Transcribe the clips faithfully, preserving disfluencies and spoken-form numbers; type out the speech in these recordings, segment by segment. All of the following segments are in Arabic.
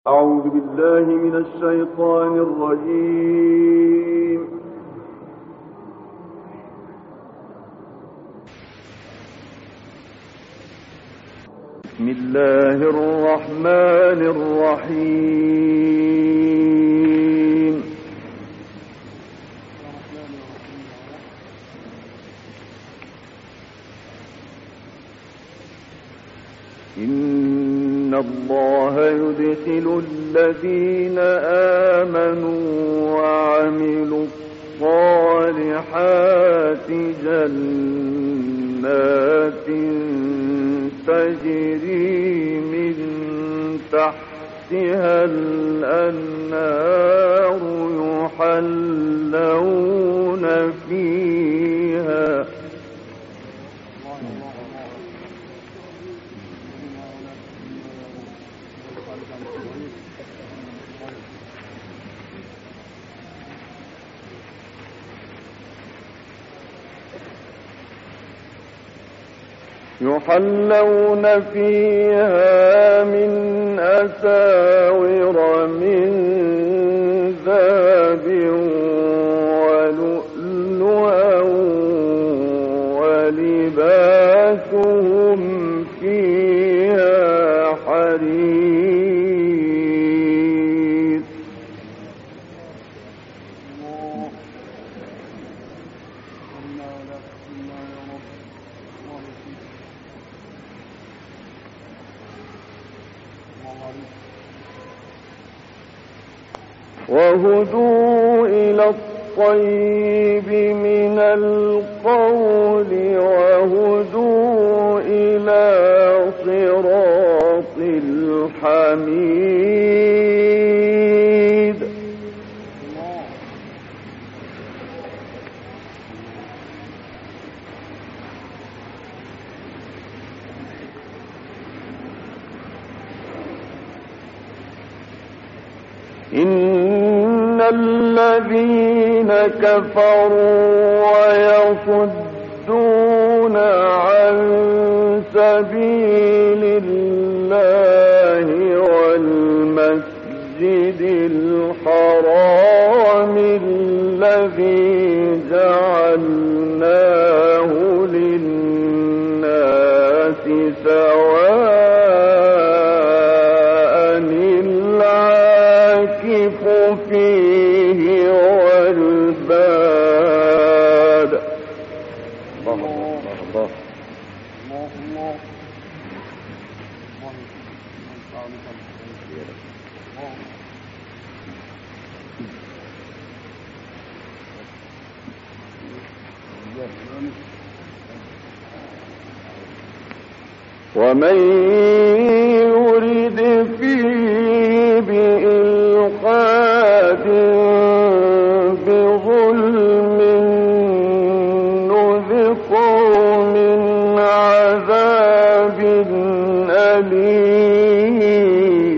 أعوذ بالله من الشيطان الرجيم. بسم الله الرحمن الرحيم. إن الله يدخل الذين آمنوا وعملوا الصالحات جنات تجري من تحتها الأنهار يحلون فيها يحلون فيها من أساور من ذهب ولؤلؤا ولباسهم فيها حرير. وهدوا إلى الطيب من القول وهدوا إلى صراط الحميد. إن الذين كفروا ويصدون عن سبيل الله والمسجد الحرام الذي جعلناه للناس سواء فيه والباد. الله الله الله ومن يرد فيه بإلحاد بظلم نذقه من عذاب أليم.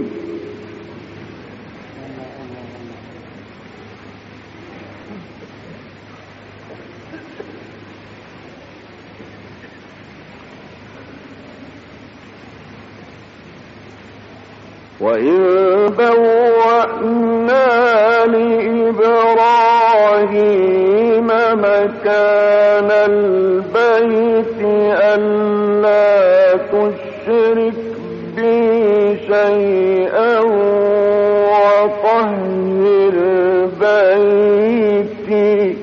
وإذ بوأنا لإبراهيم مكان البيت ألا تشرك بي شيئا وطهر بيتي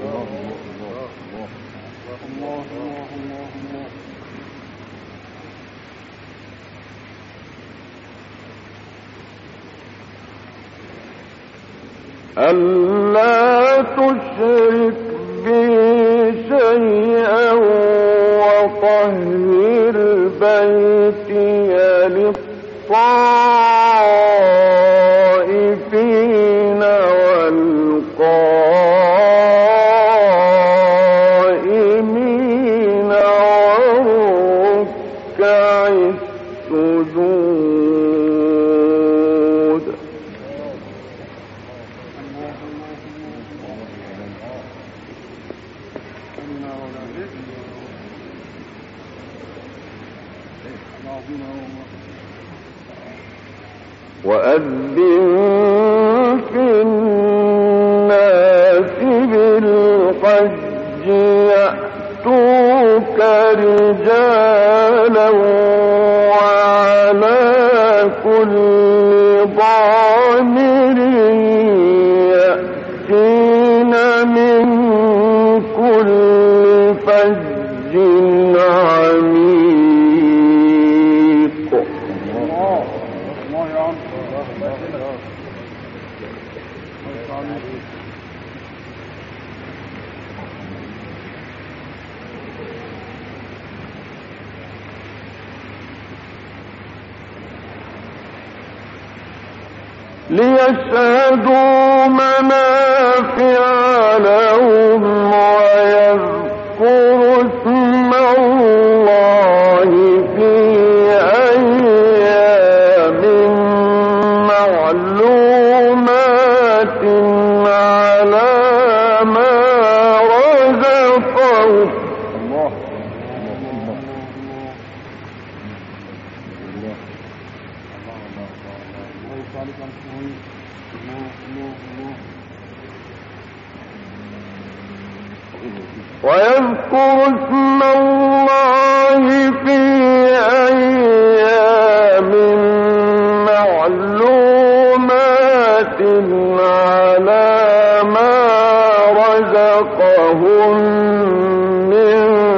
ألا تشرك بي شيئا وطهر بيتي للطائفين والقائمين والركع السجود. وأذن في الناس بالحج يأتوك رجالا وعلى كل ضامر يأتين من كل فج عميق. ليشهدوا منافع لهم ويذكروا اسم الله في أيام معلومات على ما رزقهم. ويذكر اسم الله في أيام معلومات على ما رزقهم من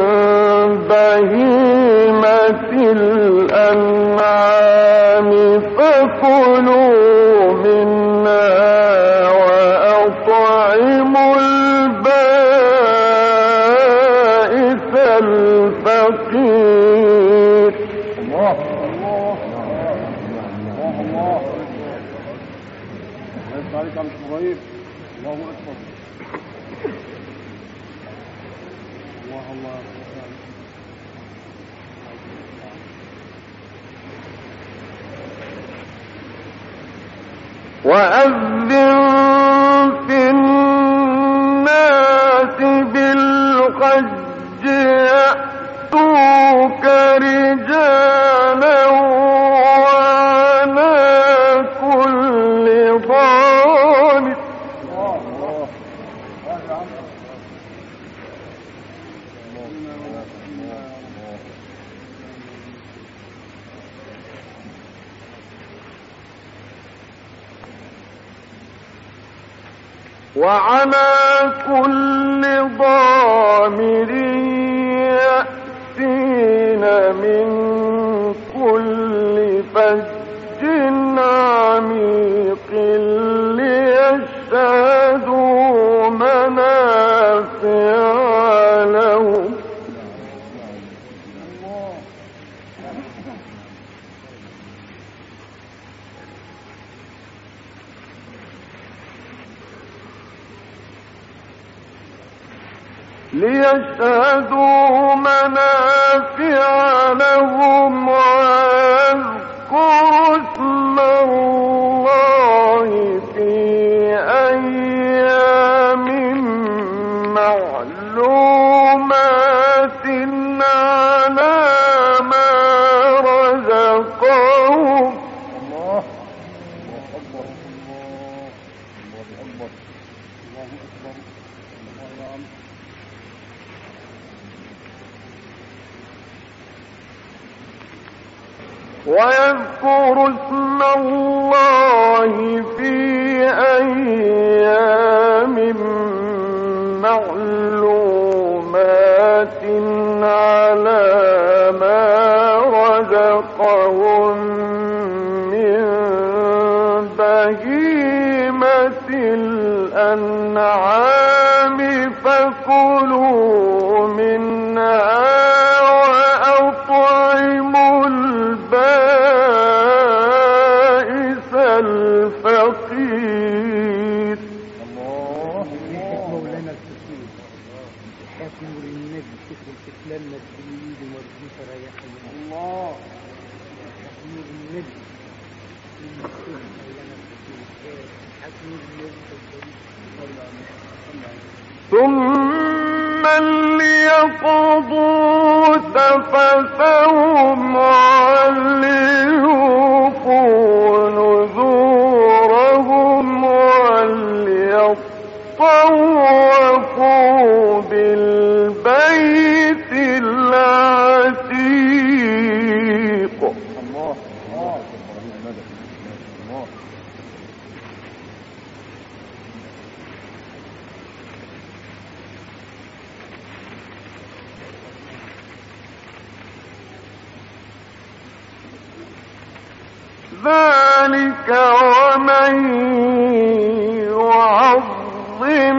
بهيمة الأنعام فكلوا منها وأطعموا البائس الفقير. الله الله الله الله عليك عم شبرايب. الله أكبر. الله الله. وأذن في الناس بالحج يأتوك رجالا وعلى كل ضامر وعلى كل ضامر يأتين من كل فج عميق ليشهدوا منافع لهم. ليشهدوا منافع لهم ويذكروا اسم الله في أيام معلومات على ما رزقهم. الله أكبر. الله أكبر. الله أكبر. ويذكر اسم الله في أيام معلومات على ما رزقهم من بهيمة الأنعام فكلوا منها وأطعموا البائس الفقير. الله مولانا الكثير حكم للنبي فكر الإسلام الدين والجيش ريحه الله حكم للنبي ثم ليقضوا تفثهم وليوفوا نذورهم ذلك ومن يعظم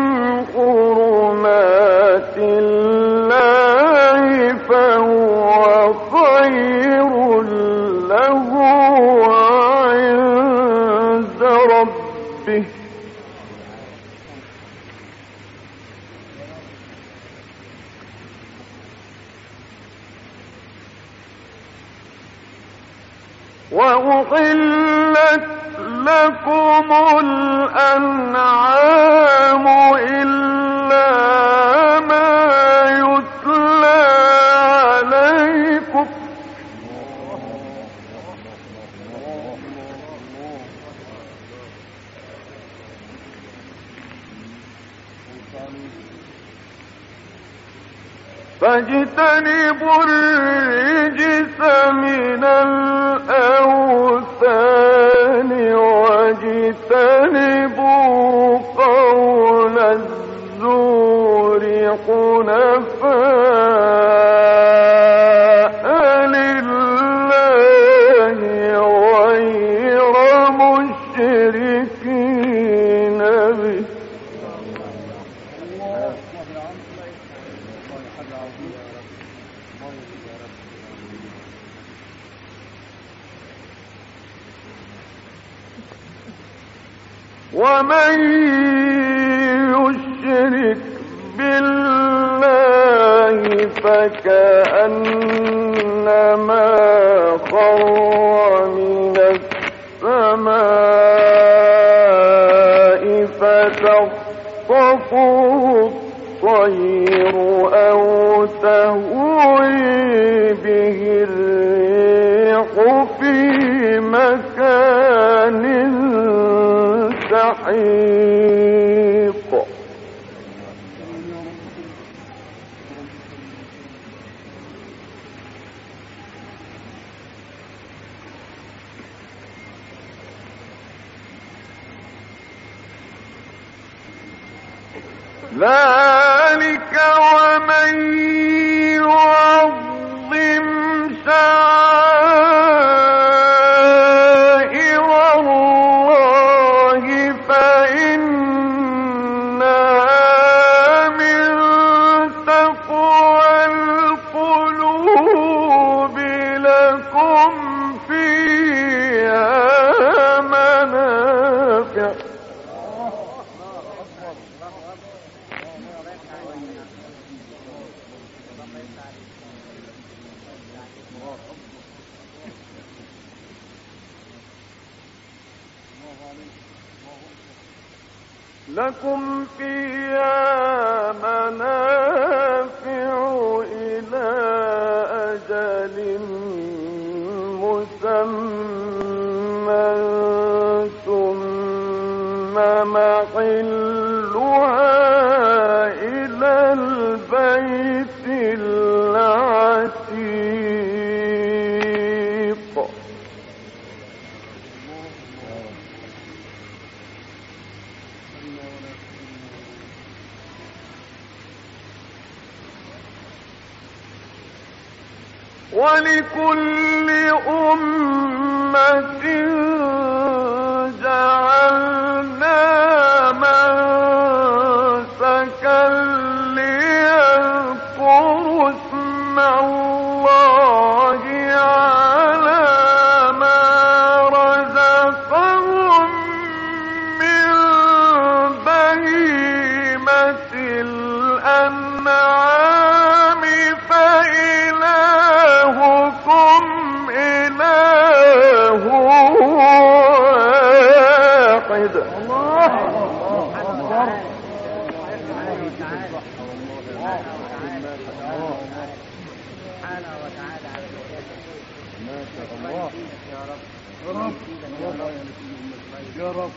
حرمات الله فهو خير له عند ربه وأحلت لكم الأنعام إلا ما يتلى عليكم فاجتنبوا الرجس من الأوثان واجتنبوا قول الزور حنفاء لله غير مشركين به ومن يشرك بالله فكأنما خر من السماء فتخطفه الطير أو تهوي به الريح في مكان سحيق ذلك ومن يعظم شعائر الله فإنها من تقوى القلوب لكم فيها منافع لكم فيها منافع إلى أجل مسمى ثم محلها إلى البيت العتيق ولكل أمة جعلنا منسكا ليذكروا اسم الله على ما رزقهم من بهيمة الأنعام فإلهكم إله واحد. الله أكبر. يا رب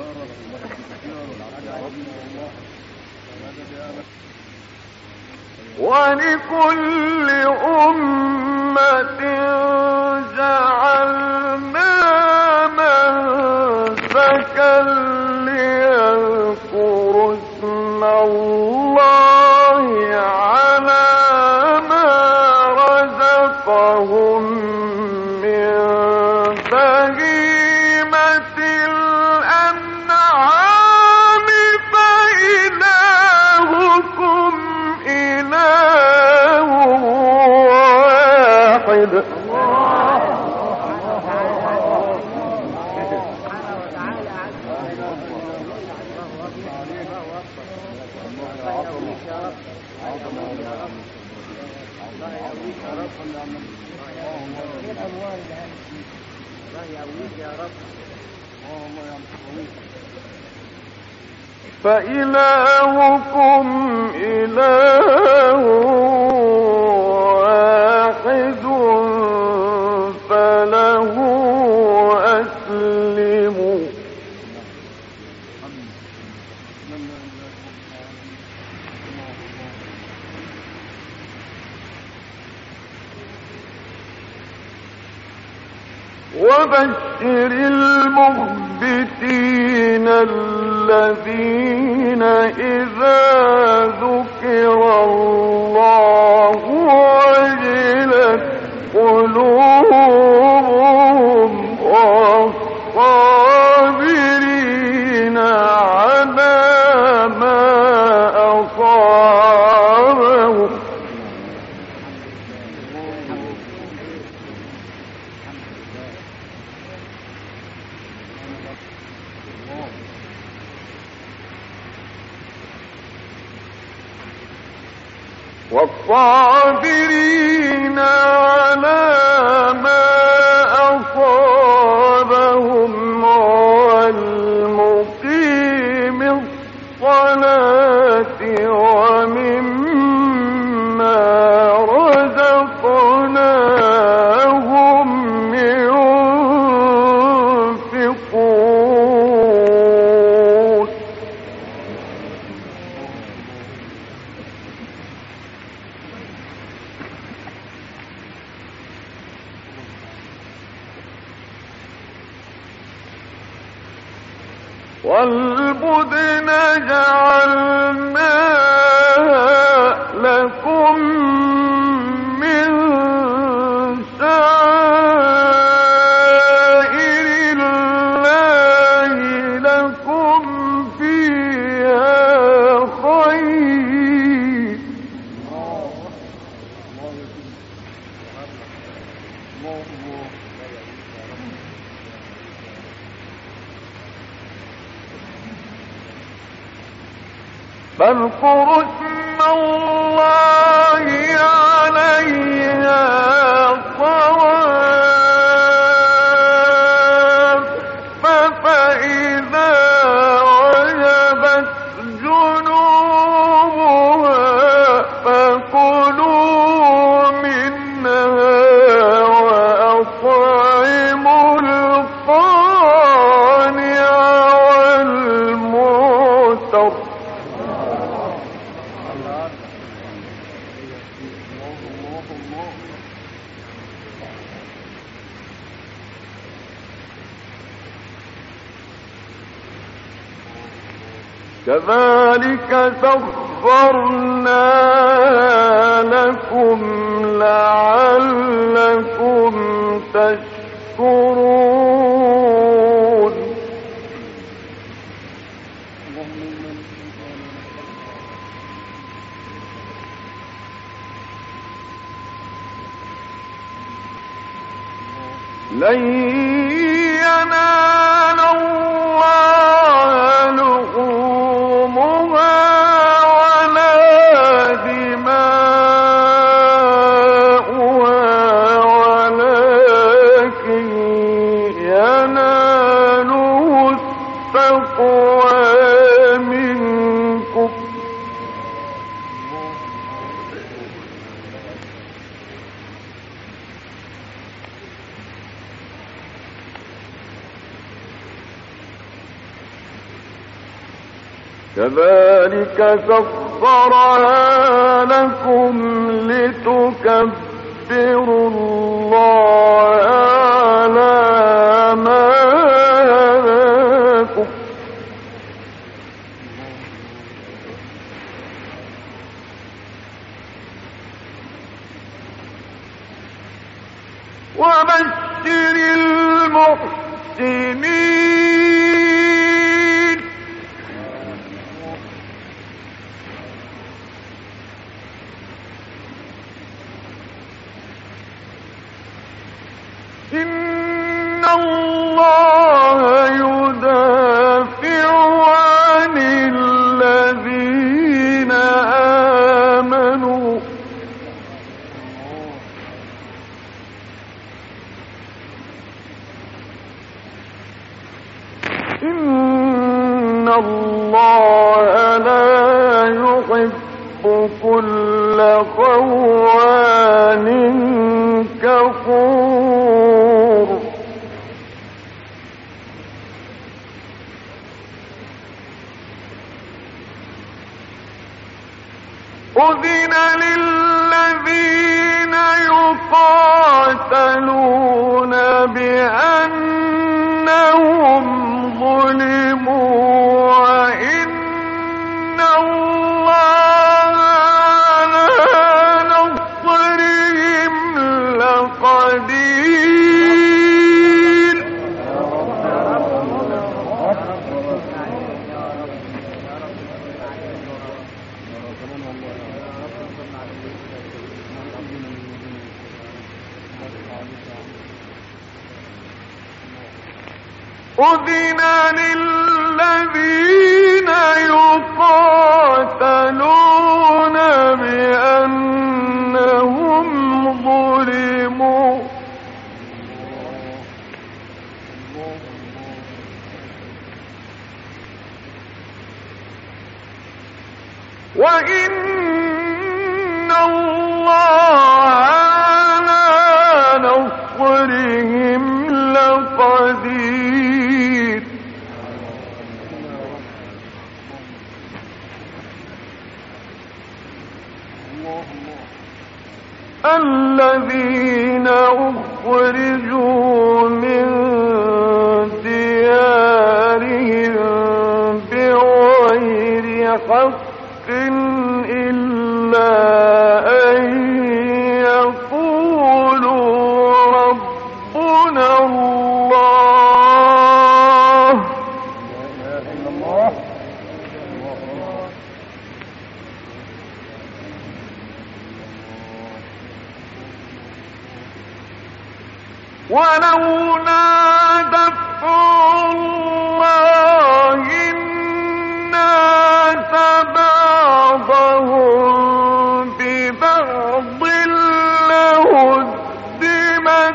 ولكل أمة جعلنا منسكا ليذكروا اسم الله على ما رزقهم من بهيمة الأموال الله يعويك يا رب. فإلهكم إله واحد فله أسلموا. وبشر المخبتين الذين إذا ذكر الله وجلت قلوبهم والصابرين على ما أصابهم. والصابرين على ما أصابهم والمقيم الصلاة ومما رزقناهم ينفقون. والبدن جعلناها لكم من سائر الله لكم فيها خير. فاذكروا اسم الله عليها صواف فإذا وجبت جنوبها فكلوا منها وأطعموا القانع والمعتر. كذلك سخرناها لكم لعلكم تشكرون. لن ينال الله لحومها ولا دماؤها ولكن يناله التقوى منكم. كذلك سخرها لكم لتكبروا الله على ما هداكم. وبشر المحسنين. إن الله لا يحب كل خوان كفور أذن للذين يقاتلون بأنهم ظلموا وإن الله على نصرهم لقدير. أذن للذين يقاتلون بأنهم ظلموا وإن الله على نصرهم لقدير. الذين أخرجوا من ديارهم بغير حق إلا أن يقولوا ربنا الله ولولا دفع الله الناس بعضهم ببعض لهدمت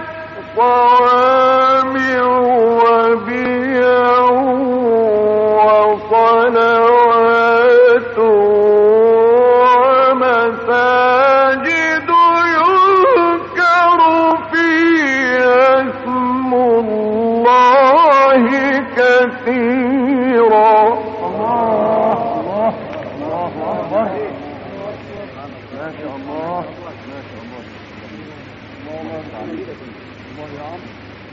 صوامع وبيع وصلوات ومساجد يذكر فيها اسم الله كثيرا. الله الله الله ما شاء الله ما شاء الله الله عليك الله يا عم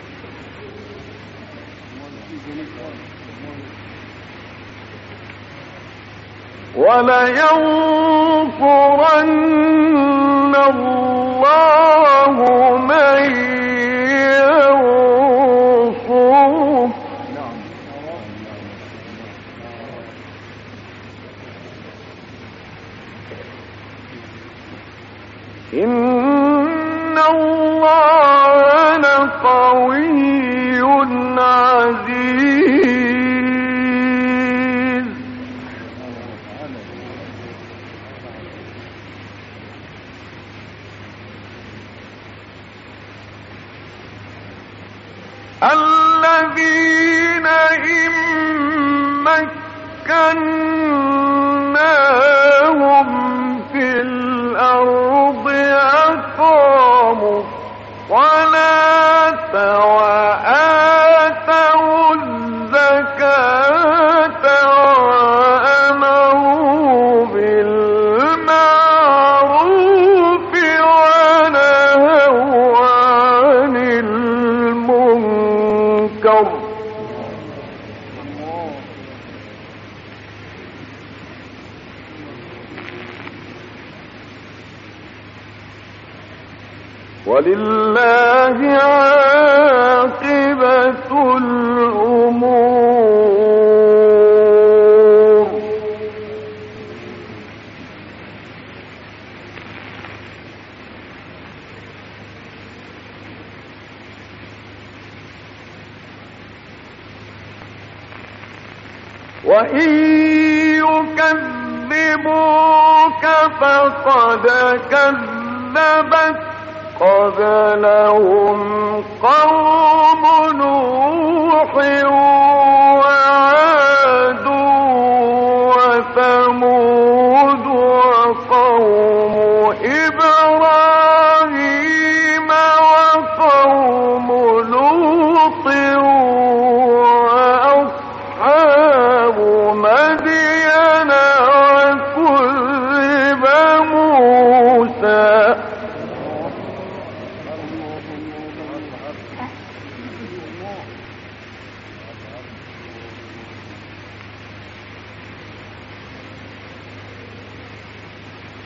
ولينصرن الله من ينصره. إن الله لقوي عزيز. الذين إن مكناهم في الأرض أقاموا الصلاة وآتوا الزكاة وأمروا بالمعروف ونهوا عن المنكر. ولله عاقبة الأمور. وإن يكذبوك فقد كذبت قبلهم قوم نوح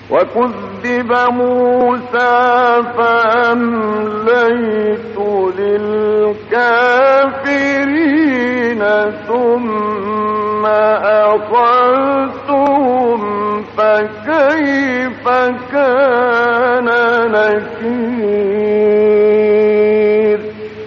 وكذب موسى فأمليت للكافرين ثم أخذتهم فكيف كان نكير.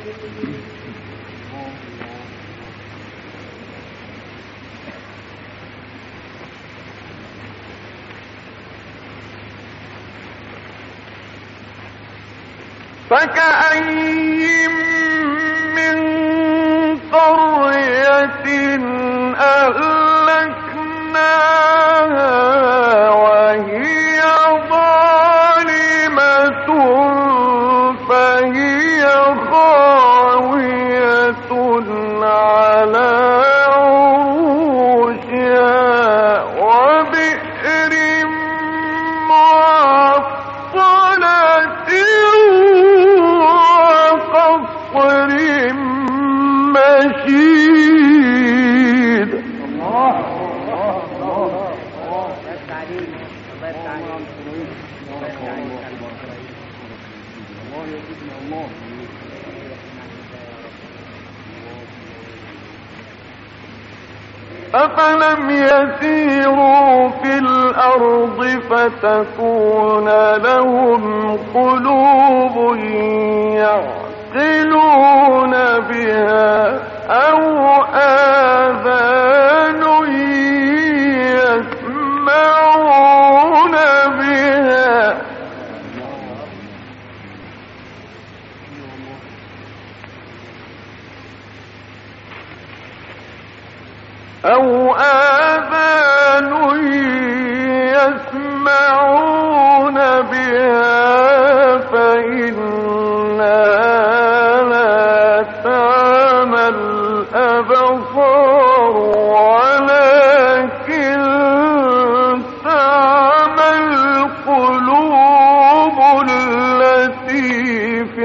فكأين من قرية أهلكناها وهي ظالمة فهي خاوية على عروشها وبئر معطلة وقصر مشيد. الله الله الله الله بس عليك بس عليك بس عليك الله يجزينا الله. أفلم يسيروا في الأرض فتكون لهم قلوب يعقلون بها أو آذان يسمعون بها أو آذان يسمعون بها فإنها لا تعمى الأبصار ولكن تعمى القلوب التي في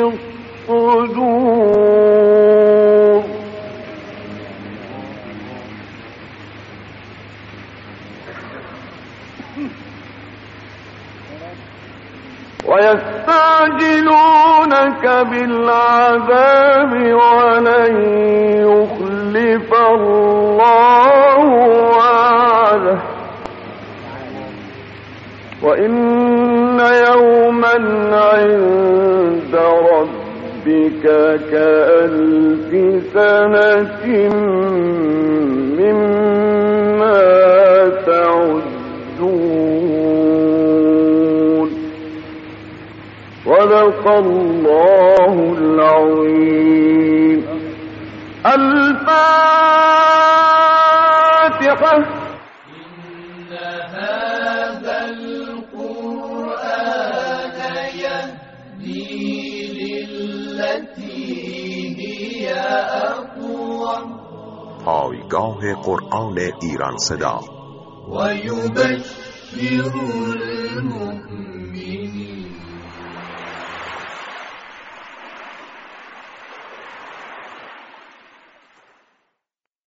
الصدور. ويستعجلونك بالعذاب ولن يخلف الله وعده وإن يوما عند ربك كألف سنة مما تعدون. صدق الله العظيم. الفاتحة. إن هذا القرآن يهدي للتي هي أقوم. پایگاه قرآن ایران صدا ويبشر المؤمنين